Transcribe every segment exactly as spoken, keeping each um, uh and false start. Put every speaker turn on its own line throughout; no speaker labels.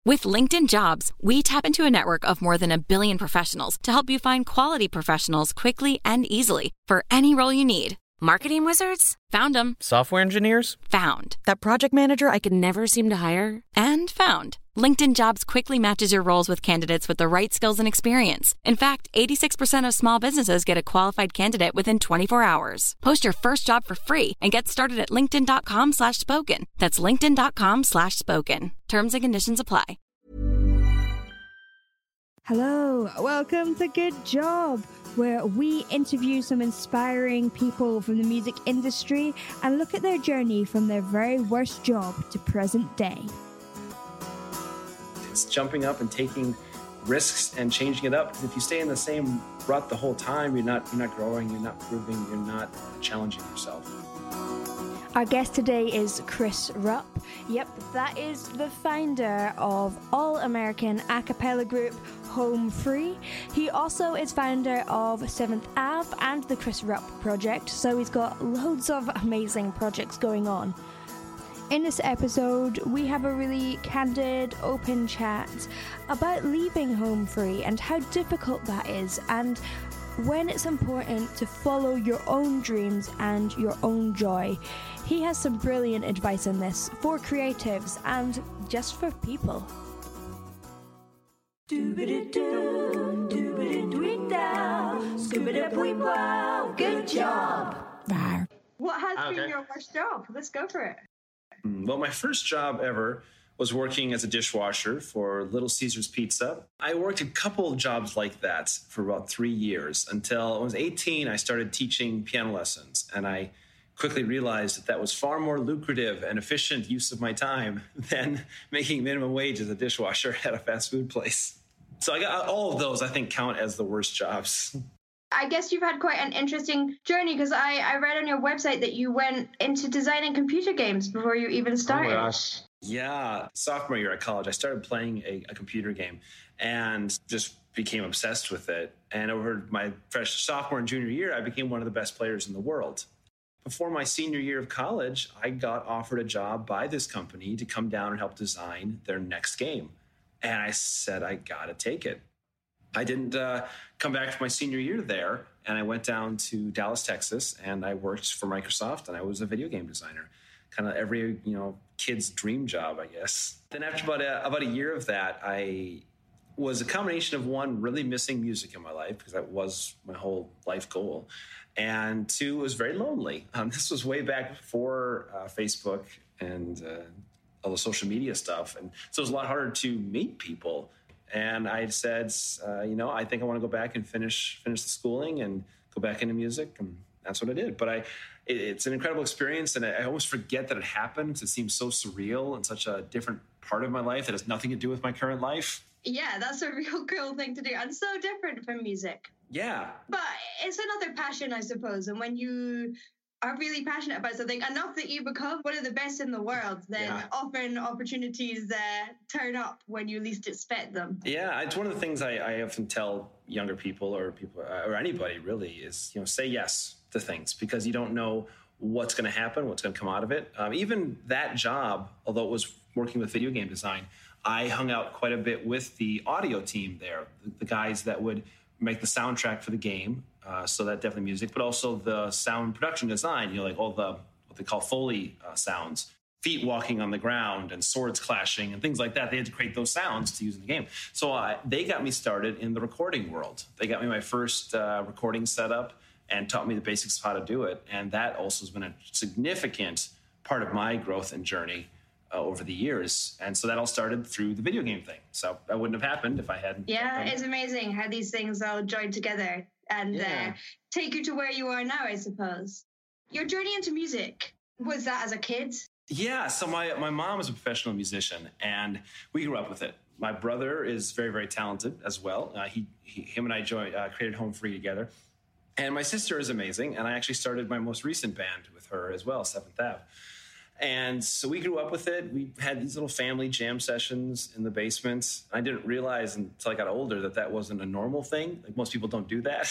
With LinkedIn Jobs, we tap into a network of more than a billion professionals to help you find quality professionals quickly and easily for any role you need. Marketing wizards? Found them.
Software engineers?
Found. That project manager I could never seem to hire? And found. LinkedIn Jobs quickly matches your roles with candidates with the right skills and experience. In fact, eighty-six percent of small businesses get a qualified candidate within twenty-four hours. Post your first job for free and get started at linkedin.com slash spoken. That's linkedin.com slash spoken. Terms and conditions apply.
Hello, welcome to Good Job, where we interview some inspiring people from the music industry and look at their journey from their very worst job to present day.
It's jumping up and taking risks and changing it up. Because if you stay in the same rut the whole time, you're not you're not growing, you're not proving, you're not challenging yourself.
Our guest today is Chris Rupp. Yep, that is the founder of all-American a cappella group Home Free. He also is founder of seventh Ave and the Chris Rupp Project, so he's got loads of amazing projects going on. In this episode, we have a really candid, open chat about leaving Home Free and how difficult that is, and when it's important to follow your own dreams and your own joy. He has some brilliant advice on this for creatives and just for people. Good job.
What has
Okay.
been your worst job? Let's go for it.
Well, my first job ever was working as a dishwasher for Little Caesars Pizza. I worked a couple of jobs like that for about three years until I was eighteen. I started teaching piano lessons, and I quickly realized that that was far more lucrative and efficient use of my time than making minimum wage as a dishwasher at a fast food place. So I got all of those, I think, count as the worst jobs.
I guess you've had quite an interesting journey because I, I read on your website that you went into designing computer games before you even started.
Oh my gosh. Yeah. Sophomore year at college, I started playing a, a computer game and just became obsessed with it. And over my fresh sophomore and junior year, I became one of the best players in the world. Before my senior year of college, I got offered a job by this company to come down and help design their next game. And I said, I got to take it. I didn't uh, come back for my senior year there, and I went down to Dallas, Texas, and I worked for Microsoft, and I was a video game designer. Kind of every, you know, kid's dream job, I guess. Then after about a, about a year of that, I was a combination of, one, really missing music in my life, because that was my whole life goal, and two, it was very lonely. Um, this was way back before uh, Facebook and uh, all the social media stuff, and so it was a lot harder to meet people. And I said, uh, you know, I think I want to go back and finish finish the schooling and go back into music, and that's what I did. But I, it, it's an incredible experience, and I, I almost forget that it happened because it seems so surreal and such a different part of my life that has nothing to do with my current life.
Yeah, that's a real cool thing to do and so different from music.
Yeah.
But it's another passion, I suppose. And when you are really passionate about something enough that you become one of the best in the world, then
Yeah.
often opportunities uh, turn up when you least expect them.
Yeah, it's one of the things I, I often tell younger people or people or anybody really is, you know, say yes to things because you don't know what's going to happen, what's going to come out of it. Um, even that job, although it was working with video game design, I hung out quite a bit with the audio team there, the, the guys that would make the soundtrack for the game. Uh, so that definitely music, but also the sound production design, you know, like all the, what they call Foley uh, sounds, feet walking on the ground and swords clashing and things like that. They had to create those sounds to use in the game. So uh, they got me started in the recording world. They got me my first uh, recording setup and taught me the basics of how to do it. And that also has been a significant part of my growth and journey uh, over the years. And so that all started through the video game thing. So that wouldn't have happened if I hadn't.
Yeah, it's amazing how these things all join together and
Yeah.
uh, take you to where you are now, I suppose. Your journey into music, was that as a kid?
Yeah, so my, my mom is a professional musician, and we grew up with it. My brother is very, very talented as well. Uh, he, he, him and I joined, uh, created Home Free together. And my sister is amazing, and I actually started my most recent band with her as well, seventh Ave. And so we grew up with it. We had these little family jam sessions in the basement. I didn't realize until I got older that that wasn't a normal thing. Like most people don't do that.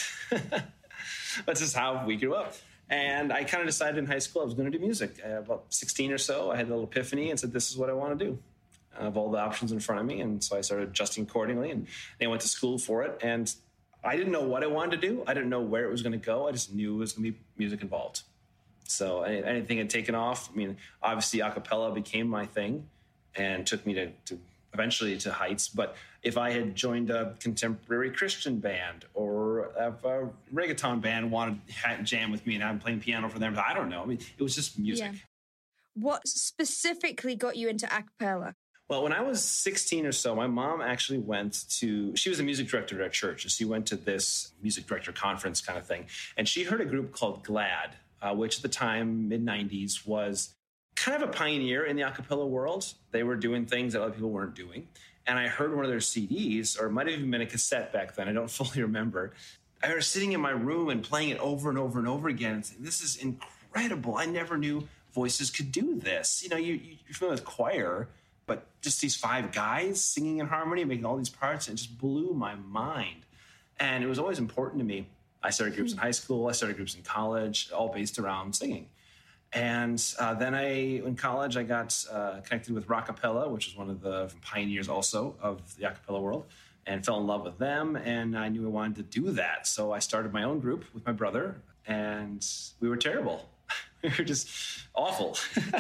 That's just how we grew up. And I kind of decided in high school I was going to do music. Uh, about sixteen or so, I had a little epiphany and said, this is what I want to do. of all the options in front of me. And so I started adjusting accordingly, and I went to school for it. And I didn't know what I wanted to do. I didn't know where it was going to go. I just knew it was going to be music involved. So anything had taken off. I mean, obviously a cappella became my thing and took me to, to eventually to heights. But if I had joined a contemporary Christian band or a, a reggaeton band wanted to jam with me and I'm playing piano for them, I don't know. I mean, it was just music.
Yeah. What specifically got you into a cappella?
Well, when I was sixteen or so, my mom actually went to, she was a music director at our church. And she went to this music director conference kind of thing. And she heard a group called GLAAD, uh, which at the time, mid nineties, was kind of a pioneer in the a cappella world. They were doing things that other people weren't doing. And I heard one of their C Ds, or it might have even been a cassette back then. I don't fully remember. I was sitting in my room and playing it over and over and over again and saying, this is incredible. I never knew voices could do this. You know, you, you're familiar with choir, but just these five guys singing in harmony, making all these parts, and it just blew my mind. And it was always important to me. I started groups in high school. I started groups in college, all based around singing. And uh, then I, in college, I got uh, connected with Rockapella, which is one of the pioneers also of the a cappella world, and fell in love with them. And I knew I wanted to do that. So I started my own group with my brother, and we were terrible. We were just awful.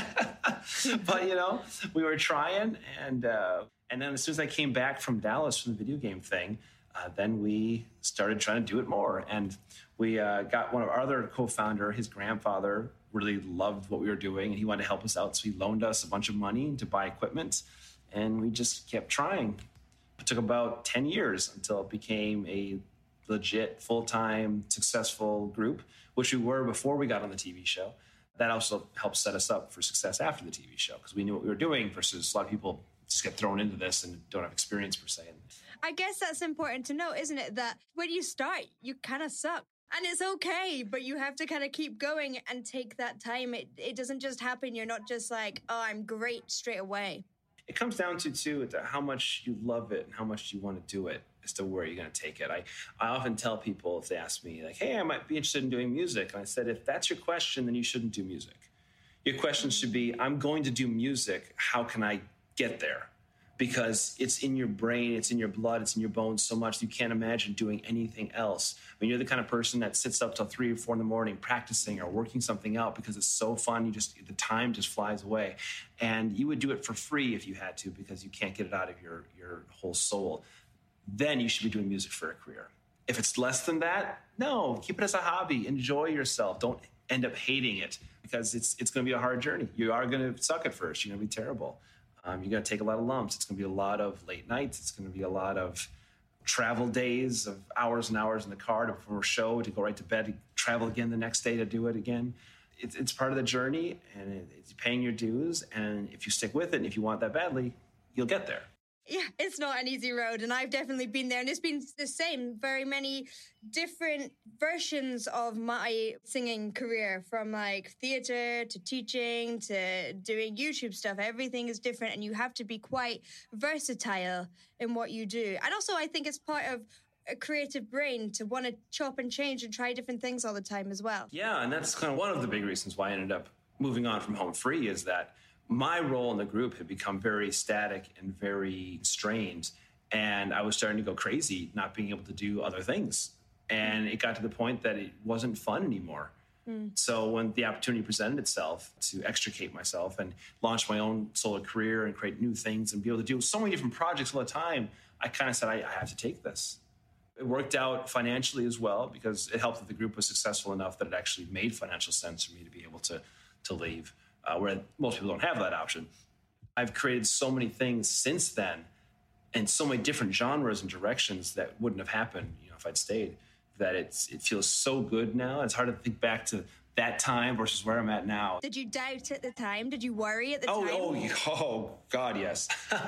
But, you know, we were trying. And uh, and then as soon as I came back from Dallas from the video game thing, uh, then we started trying to do it more. And we uh, got one of our other co-founder, his grandfather, really loved what we were doing, and he wanted to help us out. So he loaned us a bunch of money to buy equipment, and we just kept trying. It took about ten years until it became a legit, full-time, successful group, which we were before we got on the T V show. That also helped set us up for success after the T V show, because we knew what we were doing versus a lot of people just get thrown into this and don't have experience per se.
I guess that's important to know, isn't it? That when you start, you kind of suck. And it's okay, but you have to kind of keep going and take that time. It it doesn't just happen. You're not just like, oh, I'm great straight away.
It comes down to, too, to how much you love it and how much you want to do it as to where you're going to take it. I, I often tell people if they ask me, like, hey, I might be interested in doing music. And I said, if that's your question, then you shouldn't do music. Your question should be, I'm going to do music. How can I get there? Because it's in your brain, it's in your blood, it's in your bones so much you can't imagine doing anything else. I mean, you're the kind of person that sits up till three or four in the morning practicing or working something out because it's so fun. You just, the time just flies away. And you would do it for free if you had to, because you can't get it out of your, your whole soul. Then you should be doing music for a career. If it's less than that, no, keep it as a hobby. Enjoy yourself. Don't end up hating it, because it's it's going to be a hard journey. You are going to suck at first. You're going to be terrible. Um, you're going to take a lot of lumps. It's going to be a lot of late nights. It's going to be a lot of travel days of hours and hours in the car to, for a show, to go right to bed, to travel again the next day to do it again. It's, it's part of the journey, and it, it's paying your dues. And if you stick with it, and if you want that badly, you'll get there.
Yeah, it's not an easy road, and I've definitely been there, and it's been the same. Very many different versions of my singing career, from like theater to teaching to doing YouTube stuff. Everything is different, and you have to be quite versatile in what you do. And also, I think it's part of a creative brain to want to chop and change and try different things all the time as well.
Yeah, and that's kind of one of the big reasons why I ended up moving on from Home Free, is that my role in the group had become very static and very strained, and I was starting to go crazy not being able to do other things. And it got to the point that it wasn't fun anymore. Mm. So when the opportunity presented itself to extricate myself and launch my own solo career and create new things and be able to do so many different projects all the time, I kind of said, I, I have to take this. It worked out financially as well, because it helped that the group was successful enough that it actually made financial sense for me to be able to, to leave. Uh, where most people don't have that option. I've created so many things since then, and so many different genres and directions that wouldn't have happened, you know, if I'd stayed, that it's it feels so good now. It's hard to think back to that time versus where I'm at now.
Did you doubt at the time? Did you worry at the
oh,
time?
Oh, oh, God, yes.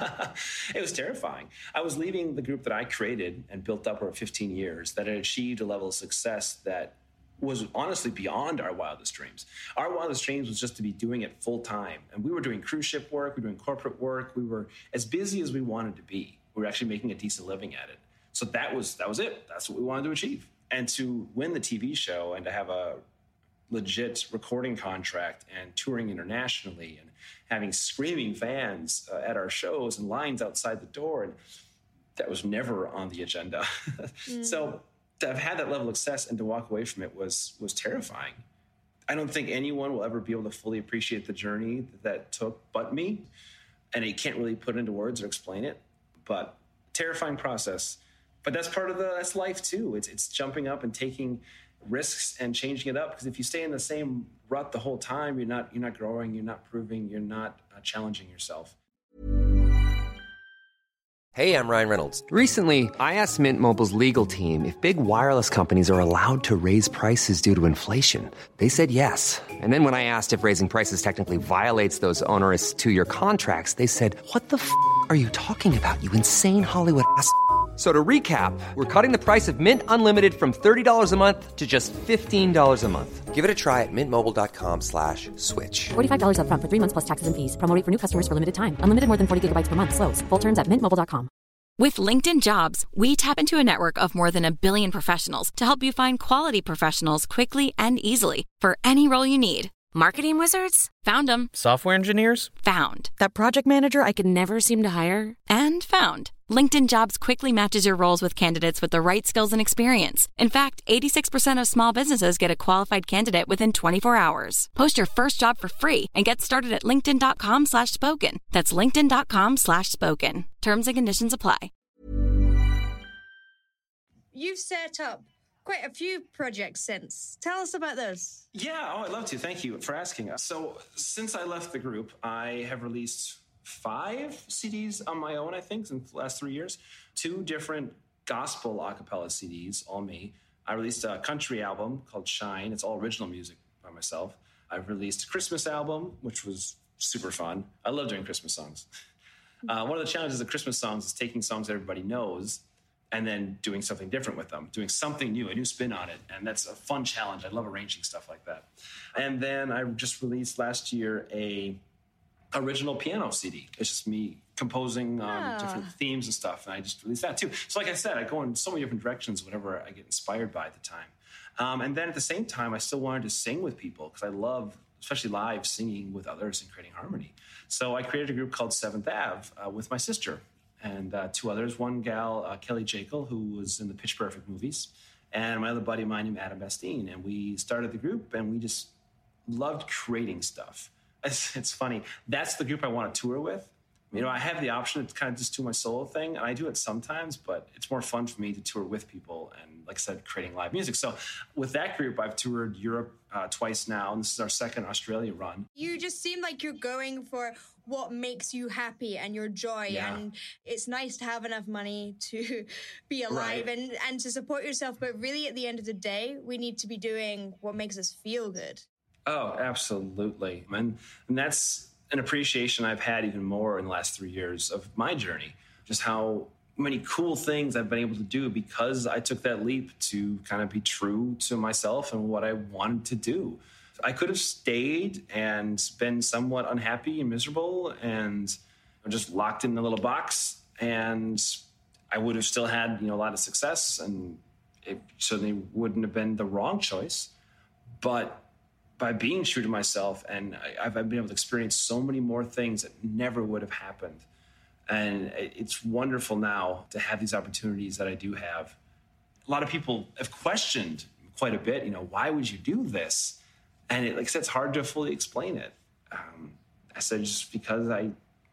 It was terrifying. I was leaving the group that I created and built up over fifteen years, that had achieved a level of success that was honestly beyond our wildest dreams. Our wildest dreams was just to be doing it full time. And we were doing cruise ship work, we were doing corporate work, we were as busy as we wanted to be. We were actually making a decent living at it. So that was that was it. That's what we wanted to achieve. And to win the T V show and to have a legit recording contract and touring internationally and having screaming fans uh, at our shows and lines outside the door. And that was never on the agenda. mm. So to have had that level of success and to walk away from it was was terrifying. I don't think anyone will ever be able to fully appreciate the journey that, that took but me. And you can't really put it into words or explain it, but terrifying process. But that's part of the, that's life too. It's it's jumping up and taking risks and changing it up. Because if you stay in the same rut the whole time, you're not, you're not growing, you're not proving, you're not uh, challenging yourself.
Hey, I'm Ryan Reynolds. Recently, I asked Mint Mobile's legal team if big wireless companies are allowed to raise prices due to inflation. They said yes. And then when I asked if raising prices technically violates those onerous two-year contracts, they said, what the f*** are you talking about, you insane Hollywood ass f- So to recap, we're cutting the price of Mint Unlimited from thirty dollars a month to just fifteen dollars a month. Give it a try at mintmobile.com slash switch.
forty-five dollars up front for three months plus taxes and fees. Promo rate for new customers for limited time. Unlimited more than forty gigabytes per month. Slows full terms at mint mobile dot com.
With LinkedIn Jobs, we tap into a network of more than a billion professionals to help you find quality professionals quickly and easily for any role you need. Marketing wizards? Found them.
Software engineers?
Found. That project manager I could never seem to hire? And found. LinkedIn Jobs quickly matches your roles with candidates with the right skills and experience. In fact, eighty-six percent of small businesses get a qualified candidate within twenty-four hours. Post your first job for free and get started at linkedin.com slash spoken. That's linkedin.com slash spoken. Terms and conditions apply.
You've set up quite a few projects since. Tell us about those.
Yeah, oh, I'd love to. Thank you for asking us. So since I left the group, I have released five C Ds on my own, I think, in the last three years. Two different gospel a cappella C Ds, all me. I released a country album called Shine. It's all original music by myself. I've released a Christmas album, which was super fun. I love doing Christmas songs. Uh, one of the challenges of Christmas songs is taking songs that everybody knows and then doing something different with them, doing something new, a new spin on it. And that's a fun challenge. I love arranging stuff like that. And then I just released last year a original piano C D. It's just me composing um, ah. different themes and stuff. And I just released that too. So like I said, I go in so many different directions whenever I get inspired by at the time. Um, and then at the same time, I still wanted to sing with people because I love, especially live, singing with others and creating harmony. So I created a group called seventh Ave uh, with my sister and uh, two others. One gal, uh, Kelly Jekyll, who was in the Pitch Perfect movies, and my other buddy of mine named Adam Bastine. And we started the group, and we just loved creating stuff. It's, it's funny. That's the group I want to tour with. You know, I have the option to kind of just do my solo thing, and I do it sometimes, but it's more fun for me to tour with people and, like I said, creating live music. So with that group, I've toured Europe uh, twice now, and this is our second Australia run.
You just seem like you're going for what makes you happy and your joy,
yeah.
and it's nice to have enough money to be alive
right.
and, and to support yourself, but really at the end of the day, we need to be doing what makes us feel good.
Oh, absolutely. And, and that's an appreciation I've had even more in the last three years of my journey, just how many cool things I've been able to do because I took that leap to kind of be true to myself and what I wanted to do. I could have stayed and been somewhat unhappy and miserable and just locked in a little box, and I would have still had, you know, a lot of success, and it certainly wouldn't have been the wrong choice. But by being true to myself, and I've been able to experience so many more things that never would have happened. And it's wonderful now to have these opportunities that I do have. A lot of people have questioned quite a bit, you know, why would you do this? And it, like I said, it's hard to fully explain it. Um, I said, just because I,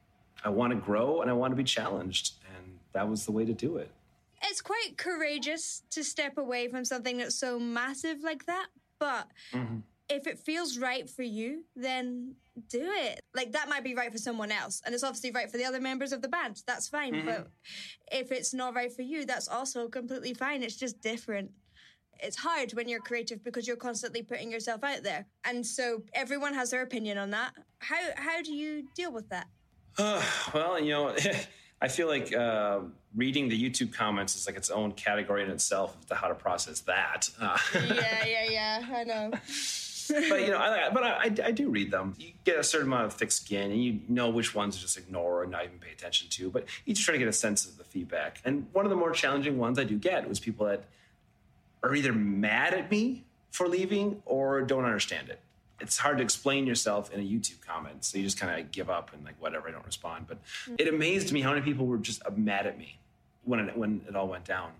I want to grow and I want to be challenged. And that was the way to do it.
It's quite courageous to step away from something that's so massive like that. But mm-hmm. if it feels right for you, then do it. Like, that might be right for someone else, and it's obviously right for the other members of the band. That's fine. Mm-hmm. But if it's not right for you, that's also completely fine. It's just different. It's hard when you're creative because you're constantly putting yourself out there. And so everyone has their opinion on that. How how do you deal with that?
Uh, well, you know, I feel like uh, reading the YouTube comments is like its own category in itself as to how to process that. Uh.
yeah, yeah, yeah. I know.
But, you know, I, but I, I do read them. You get a certain amount of thick skin, and you know which ones to just ignore or not even pay attention to. But you just try to get a sense of the feedback. And one of the more challenging ones I do get was people that are either mad at me for leaving or don't understand it. It's hard to explain yourself in a YouTube comment, so you just kind of give up and like, whatever, I don't respond. But it amazed me how many people were just mad at me when it, when it all went down.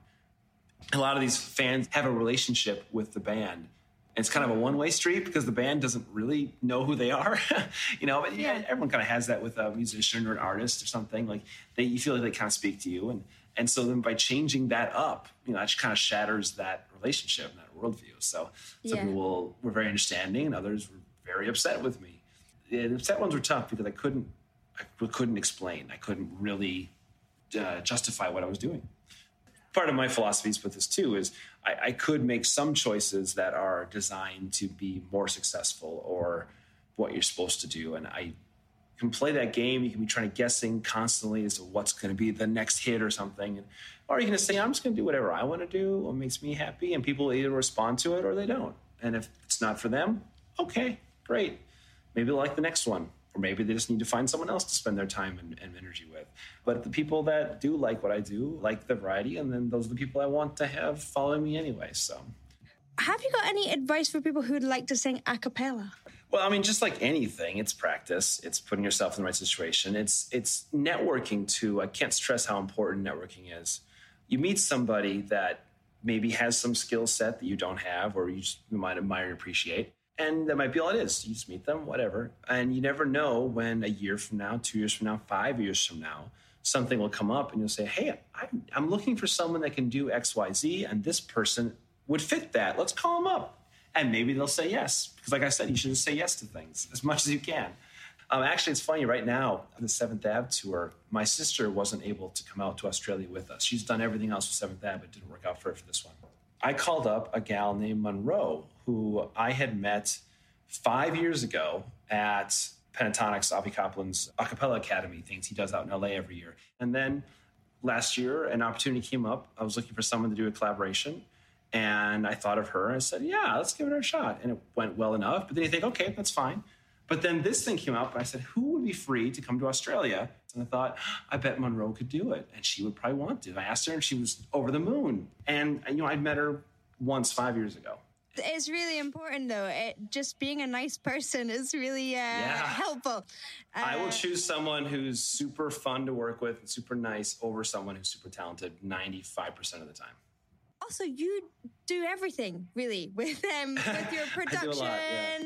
A lot of these fans have a relationship with the band. It's kind of a one-way street because the band doesn't really know who they are, you know. But yeah, everyone kind of has that with a musician or an artist or something. Like they, you feel like they kind of speak to you, and and so then by changing that up, you know, that just kind of shatters that relationship and that worldview. So some
Yeah.
people were very understanding, and others were very upset with me. The upset ones were tough because I couldn't, I couldn't explain. I couldn't really uh, justify what I was doing. Part of my philosophies with this too is I, I could make some choices that are designed to be more successful or what you're supposed to do. And I can play that game. You can be trying to guessing constantly as to what's going to be the next hit or something. And, or you can just say, I'm just going to do whatever I want to do, what makes me happy. And people either respond to it or they don't. And if it's not for them, okay, great. Maybe they'll like the next one. Or maybe they just need to find someone else to spend their time and, and energy with. But the people that do like what I do, like the variety, and then those are the people I want to have following me anyway. So,
have you got any advice for people who'd like to sing a cappella?
Well, I mean, just like anything, it's practice. It's putting yourself in the right situation. It's it's networking too. I can't stress how important networking is. You meet somebody that maybe has some skill set that you don't have, or you just you might admire and appreciate. And that might be all it is. You just meet them, whatever. And you never know when a year from now, two years from now, five years from now, something will come up and you'll say, hey, I'm, I'm looking for someone that can do X, Y, Z, and this person would fit that. Let's call them up. And maybe they'll say yes. Because like I said, you should just say yes to things as much as you can. Um, actually, it's funny. Right now, the seventh Ave tour, my sister wasn't able to come out to Australia with us. She's done everything else with seventh Ave, but it didn't work out for her for this one. I called up a gal named Monroe, who I had met five years ago at Pentatonix, Avi Kaplan's a cappella academy things he does out in L A every year. And then last year, an opportunity came up. I was looking for someone to do a collaboration. And I thought of her and I said, yeah, let's give it a shot. And it went well enough. But then you think, okay, that's fine. But then this thing came up and I said, who would be free to come to Australia? And I thought, I bet Monroe could do it. And she would probably want to. I asked her and she was over the moon. And, you know, I'd met her once five years ago.
It's really important, though. It, just being a nice person is really uh,
yeah.
helpful. Uh,
I will choose someone who's super fun to work with and super nice over someone who's super talented ninety-five percent of the time.
Also, you do everything, really, with um, with your production.
I do a lot, yeah.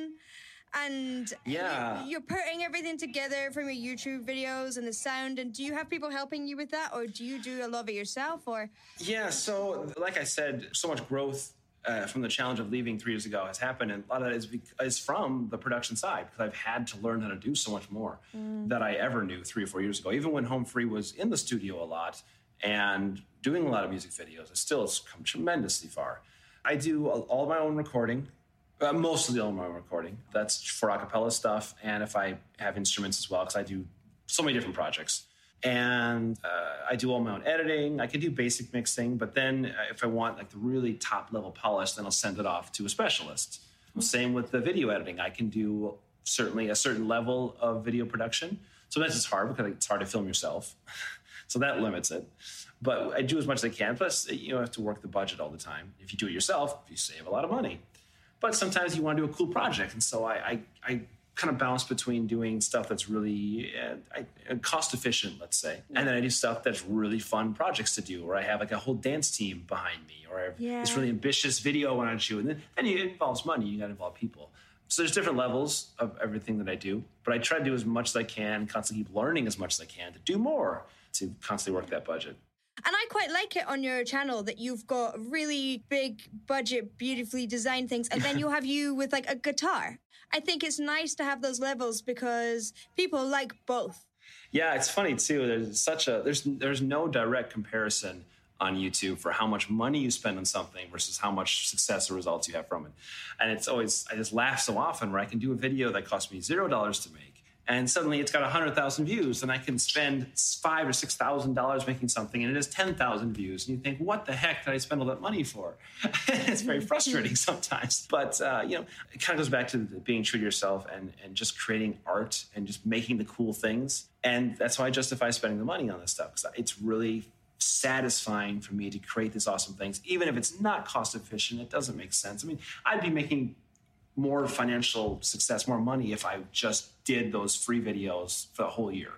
And
yeah.
you're putting everything together from your YouTube videos and the sound. And do you have people helping you with that? Or do you do a lot of it yourself? Or
Yeah, so like I said, so much growth uh, from the challenge of leaving three years ago has happened. And a lot of that is, is from the production side, because I've had to learn how to do so much more mm. than I ever knew three or four years ago. Even when Home Free was in the studio a lot and doing a lot of music videos, it still has come tremendously far. I do all of my own recording. Uh, mostly all my own recording. That's for a cappella stuff. And if I have instruments as well, because I do so many different projects. And uh, I do all my own editing. I can do basic mixing. But then uh, if I want like the really top level polish, then I'll send it off to a specialist. Mm-hmm. Same with the video editing. I can do certainly a certain level of video production. Sometimes it's hard because it's hard to film yourself. So that limits it. But I do as much as I can. Plus, you don't have to work the budget all the time. If you do it yourself, you save a lot of money. But sometimes you want to do a cool project. And so I, I, I kind of bounce between doing stuff that's really uh, cost efficient, let's say. Yeah. And then I do stuff that's really fun projects to do, where I have like a whole dance team behind me, or I have yeah. this really ambitious video I want to shoot. And then, then it involves money. You got to involve people. So there's different levels of everything that I do. But I try to do as much as I can, constantly keep learning as much as I can to do more, to constantly work that budget.
And I quite like it on your channel that you've got really big budget, beautifully designed things, and then you have you with like a guitar. I think it's nice to have those levels because people like both.
Yeah, it's funny too. There's such a there's there's no direct comparison on YouTube for how much money you spend on something versus how much success or results you have from it. And it's always, I just laugh so often where I can do a video that cost me zero dollars to make. And suddenly it's got one hundred thousand views, and I can spend five or six thousand dollars making something, and it has ten thousand views. And you think, what the heck did I spend all that money for? It's very frustrating sometimes. But, uh, you know, it kind of goes back to being true to yourself and, and just creating art and just making the cool things. And that's how I justify spending the money on this stuff, because it's really satisfying for me to create these awesome things. Even if it's not cost efficient, it doesn't make sense. I mean, I'd be making more financial success, more money if I just did those free videos for the whole year.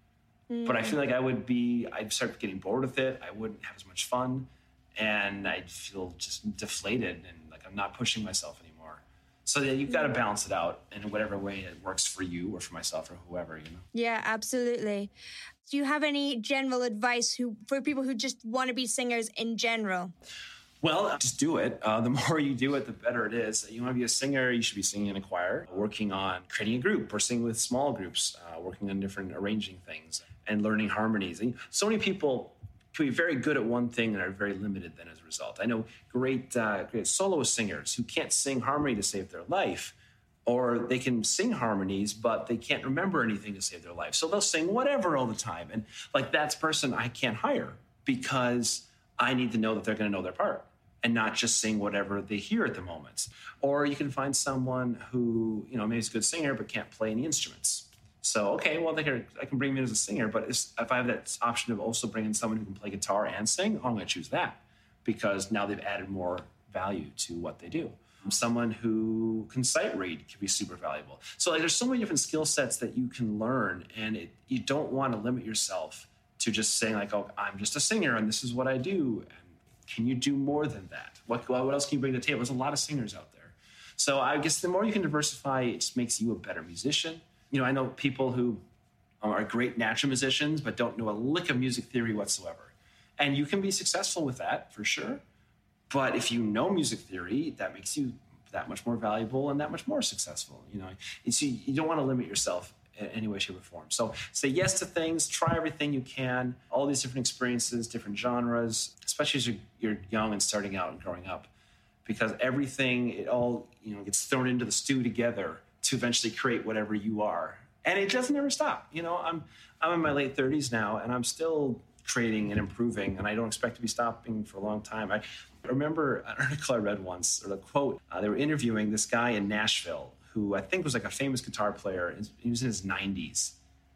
Mm. But I feel like I would be, I'd start getting bored with it. I wouldn't have as much fun. And I'd feel just deflated and like I'm not pushing myself anymore. So yeah, you've got to balance it out in whatever way it works for you or for myself or whoever, you know?
Yeah, absolutely. Do you have any general advice who for people who just want to be singers in general?
Well, just do it. Uh, the more you do it, the better it is. You want to be a singer, you should be singing in a choir, working on creating a group or singing with small groups, uh, working on different arranging things and learning harmonies. And so many people can be very good at one thing and are very limited then as a result. I know great, uh, great solo singers who can't sing harmony to save their life, or they can sing harmonies, but they can't remember anything to save their life. So they'll sing whatever all the time. And like that's a person I can't hire because I need to know that they're going to know their part and not just sing whatever they hear at the moment. Or you can find someone who, you know, maybe is a good singer but can't play any instruments. So, okay, well, they can, I can bring them in as a singer, but if I have that option of also bringing someone who can play guitar and sing, oh, I'm going to choose that because now they've added more value to what they do. Someone who can sight read can be super valuable. So like, there's so many different skill sets that you can learn, and it, you don't want to limit yourself to just saying like, oh, I'm just a singer and this is what I do. And can you do more than that? What, what else can you bring to the table? There's a lot of singers out there. So I guess the more you can diversify, it just makes you a better musician. You know, I know people who are great natural musicians but don't know a lick of music theory whatsoever. And you can be successful with that for sure. But if you know music theory, that makes you that much more valuable and that much more successful. You know, you see, you don't want to limit yourself in any way, shape, or form. So say yes to things, try everything you can, all these different experiences, different genres, especially as you're, you're young and starting out and growing up, because everything, it all, you know, gets thrown into the stew together to eventually create whatever you are. And it doesn't ever stop. You know, I'm I'm in my late thirties now, and I'm still creating and improving, and I don't expect to be stopping for a long time. I remember an article I read once, or a quote. Uh, they were interviewing this guy in Nashville who I think was like a famous guitar player. He was in his nineties.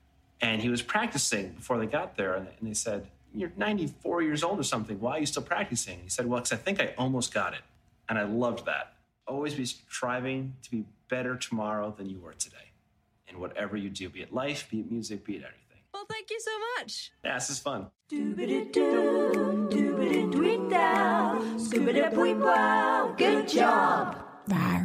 And he was practicing before they got there, and they said, you're ninety-four years old or something. Why are you still practicing? He said, well, because I think I almost got it. And I loved that. Always be striving to be better tomorrow than you were today. In whatever you do, be it life, be it music, be it anything.
Well, thank you so much.
Yeah, this is fun.
Good job.